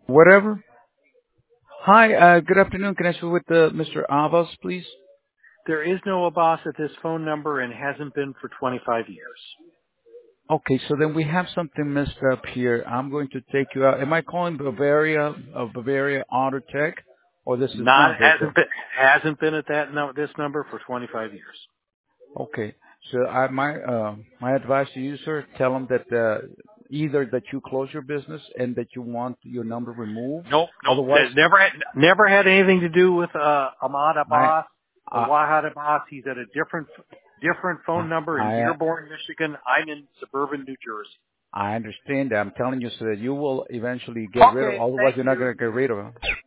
Whatever. Hi, good afternoon. Can I speak with Mr. Abbas, please? There is no Abbas at this phone number and hasn't been for 25 years. Okay, so then we have something messed up here. I'm going to take you out. Am I calling Bavaria Auto Tech, or this is Not not Bavaria? hasn't been at this number for 25 years. Okay, so my advice to you, sir, tell them that either that you close your business and that you want your number removed. Nope. Otherwise, Never had anything to do with Ahmad I Abbas or I Wahad Abbas. He's at a different phone number in I Dearborn, Michigan. I'm in suburban New Jersey. I understand that. I'm telling you so that you will eventually get rid of. Okay, Otherwise, thank you're not you. going to get rid of them.